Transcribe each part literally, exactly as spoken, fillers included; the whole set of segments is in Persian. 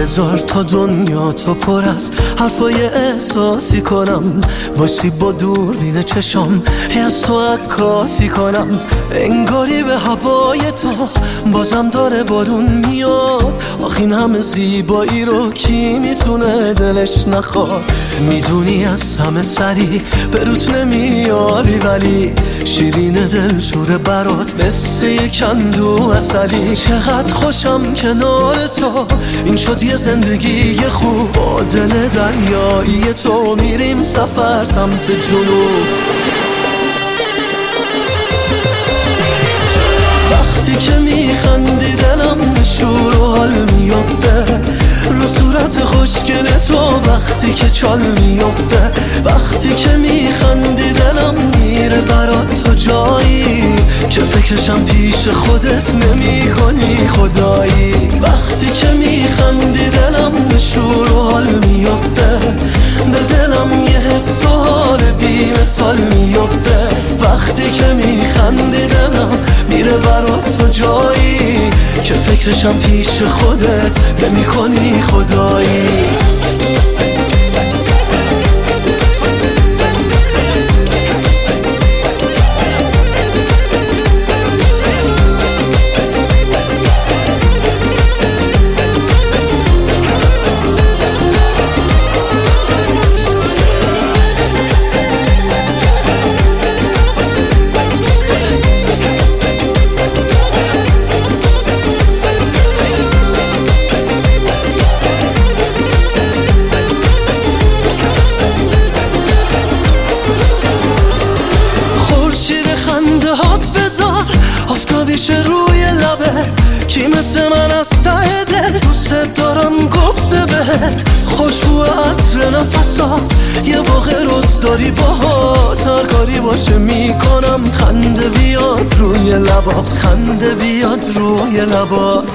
بذار تا دنیا تو پر از حرفای احساسی کنم، واسه با دوربین چشم هی از تو عکاسی کنم. انگاری به هوای تو بازم داره بارون میاد، آخ این همه زیبایی رو کی میتونه دلش نخواد. میدونی از همه سری به روت نمیاری، ولی شیرین دل شوره برات مثل یک اندو عسلی. چقدر خوشم کنار تو، این شد یه زندگی خوب. با دل دریایی تو میریم سفر سمت جنوب. وقتی که میخندی دلم به شور و حال میفته، رو صورت خوشگل تو وقتی که چال میفته. وقتی که میخندی دلم میره برات تو جایی که فکرشم پیش خودت نمی کنی خدایی. وقتی که میخندی دلم به شور و حال میفته، به دلم یه حس و حال بی مثال میفته. وقتی که میخندی دلم میره برات تو جایی که فکرشم پیش خودت نمی کنی خدایی. آفتابیشه روی لبت، کی مثل من از ته دل دوست دارم گفته بهت. خوشبو عطر نفسات یه باغ روز داری باهات، هر کاری باشه میکنم خنده بیاد روی لبات، خنده بیاد روی لبات.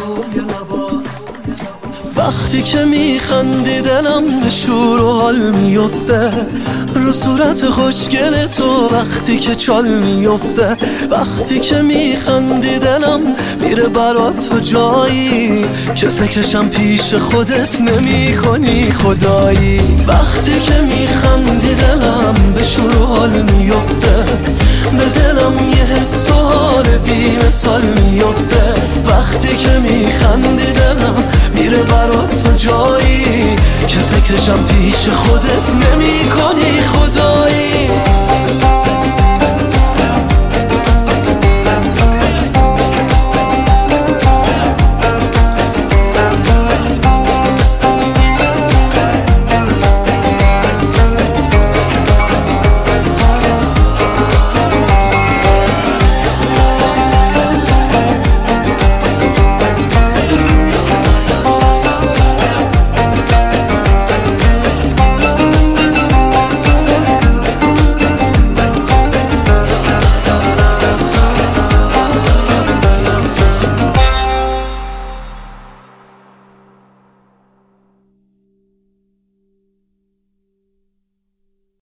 وقتی که میخندی دلم به شور و حال میفته، رو صورت خوشگل تو وقتی که چال میفته. وقتی که میخندی دلم میره برات تو جایی که فکرشم پیش خودت نمی کنی خدایی. وقتی که میخندی دلم به شور و حال میفته، به دلم یه حس و حال بی مثال میفته. وقتی که میخندی دلم میره برات تو جایی که فکرشم پیش خودت نمی کنی خدایی.